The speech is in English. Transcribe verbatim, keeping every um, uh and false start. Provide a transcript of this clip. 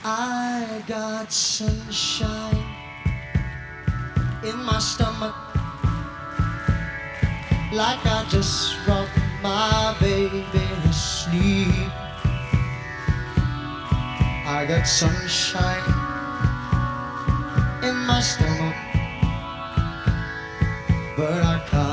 I got sunshine in my stomach, like I just rocked my baby to sleep. I got sunshine in my stomach, but I can't